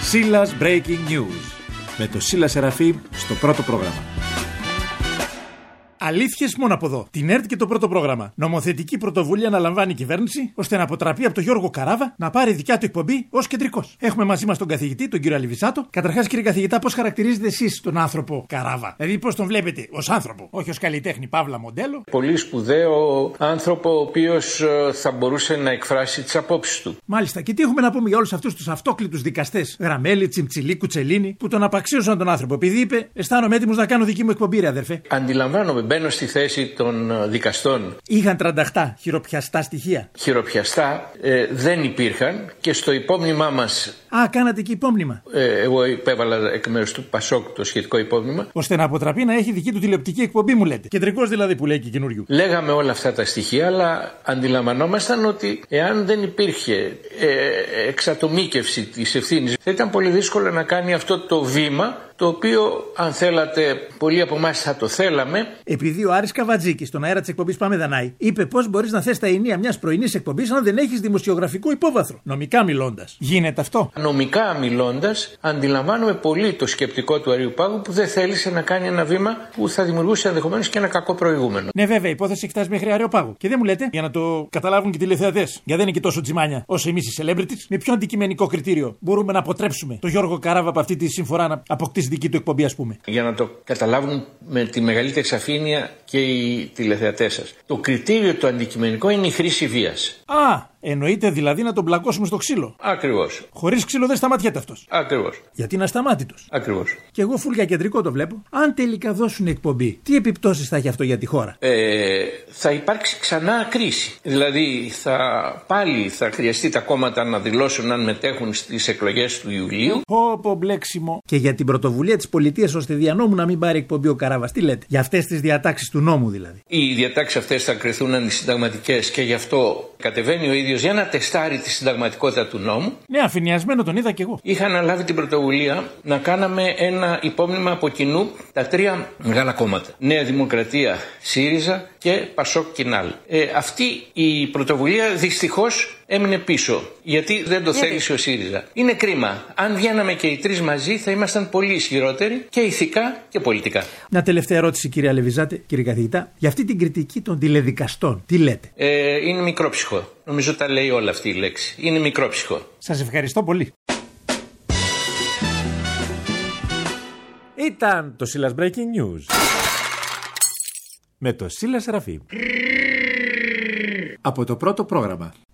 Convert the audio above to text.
Σίλας Breaking News. Με το Σίλα Σεραφείμ στο πρώτο πρόγραμμα. Αλήθειες μόνο από εδώ. Την ΕΡΤ και το πρώτο πρόγραμμα. Νομοθετική πρωτοβουλία αναλαμβάνει η κυβέρνηση, ώστε να αποτραπεί από τον Γιώργο Καράβα να πάρει δικιά του εκπομπή ως κεντρικός. Έχουμε μαζί μας τον καθηγητή, τον κύριο Αλιβισάτο. Καταρχάς, κύριε καθηγητά, πώς χαρακτηρίζετε εσείς τον άνθρωπο Καράβα? Δηλαδή, πώς τον βλέπετε ως άνθρωπο, όχι ως καλλιτέχνη, παύλα μοντέλο. Πολύ σπουδαίο άνθρωπο, ο οποίος θα μπορούσε να εκφράσει τις απόψεις του. Μάλιστα. Και τι έχουμε να πούμε για όλους αυτούς τους αυτόκλητους δικαστές, Γραμμέλη, Τσιμτσιλή, Κουτσελίνη, που τον απαξίωσαν τον άνθρωπο επειδή είπε: αισθάνομαι έτοιμος να κάνω δική μου εκπομπή, ρε αδερφέ. Αντιλαμβάνομαι. Μπαίνω στη θέση των δικαστών. Είχαν 38 χειροπιαστά στοιχεία. Χειροπιαστά δεν υπήρχαν και στο υπόμνημά μας. Α, κάνατε και υπόμνημα. Εγώ υπέβαλα εκ μέρους του Πασόκ το σχετικό υπόμνημα. Ώστε να αποτραπεί να έχει δική του τηλεοπτική εκπομπή, μου λέτε. Κεντρικός δηλαδή, που λέει και καινούριου. Λέγαμε όλα αυτά τα στοιχεία, αλλά αντιλαμβανόμασταν ότι εάν δεν υπήρχε εξατομίκευση της ευθύνης, θα ήταν πολύ δύσκολο να κάνει αυτό το βήμα, το οποίο, αν θέλατε, πολλοί από εμάς θα το θέλαμε. Επειδή ο Άρης Καβατζίκης στον αέρα της εκπομπής Πάμε Δανάη είπε πώς μπορείς να θες τα ενία μιας πρωινής εκπομπής αν δεν έχεις δημοσιογραφικό υπόβαθρο. Νομικά μιλώντας. Γίνεται αυτό? Νομικά μιλώντας, αντιλαμβάνομαι πολύ το σκεπτικό του Αριουπάγου που δεν θέλησε να κάνει ένα βήμα που θα δημιουργούσε ενδεχομένως και ένα κακό προηγούμενο. Ναι, βέβαια, η υπόθεση έχει φτάσει μέχρι Αριοπάγου. Και δεν μου λέτε, για να το καταλάβουν και οι τηλεθεατές, γιατί δεν είναι και τόσο τσιμάνια όσο εμείς οι celebrities, με ποιο αντικειμενικό κριτήριο μπορούμε να αποτρέψουμε τον Γιώργο Καράβα από αυτή τη συμφορά να αποκτήσει δική του εκπομπή, ας πούμε. Για να το καταλάβουν με τη μεγαλύτερη σαφήνεια και οι τηλεθεατές σας. Το κριτήριο το αντικειμενικό είναι η χρήση βίας. Α, εννοείται δηλαδή να τον μπλακώσουμε στο ξύλο. Ακριβώς. Χωρίς ξύλο δεν σταματιέται αυτός. Ακριβώς. Γιατί είναι ασταμάτητος. Ακριβώς. Και εγώ φουλ για κεντρικό το βλέπω. Αν τελικά δώσουν εκπομπή, τι επιπτώσεις θα έχει αυτό για τη χώρα? Θα υπάρξει ξανά κρίση. Δηλαδή πάλι θα χρειαστεί τα κόμματα να δηλώσουν αν μετέχουν στις εκλογές του Ιουλίου. Πω μπλέξιμο. Και για την πρωτοβουλία της πολιτείας ώστε δια νόμου να μην πάρει εκπομπή ο Καράβας, τι λέτε? Για αυτές τις διατάξεις του νόμου δηλαδή. Οι διατάξεις αυτές θα κριθούν αντισυνταγματικές και γι' αυτό κατεβαίνει ο ίδιος για να τεστάρει τη συνταγματικότητα του νόμου. Ναι, αφηνιασμένο τον είδα κι εγώ. Είχα αναλάβει την πρωτοβουλία να κάναμε ένα υπόμνημα από κοινού τα τρία μεγάλα κόμματα. Νέα Δημοκρατία, ΣΥΡΙΖΑ και Πασόκ Κινάλ. Αυτή η πρωτοβουλία δυστυχώς έμεινε πίσω, γιατί δεν το θέλησε ο ΣΥΡΙΖΑ. Είναι κρίμα. Αν βγαίναμε και οι τρεις μαζί θα ήμασταν πολύ ισχυρότεροι και ηθικά και πολιτικά. Μια τελευταία ερώτηση, κύριε Αλεβιζάτε, κύριε καθηγητά. Για αυτή την κριτική των τηλεδικαστών, τι λέτε? Είναι μικρόψυχο. Νομίζω τα λέει όλα αυτή η λέξη. Είναι μικρόψυχο. Σας ευχαριστώ πολύ. Ήταν το Σίλας Breaking News με το Σίλα Σεραφείμ από το πρώτο πρόγραμμα.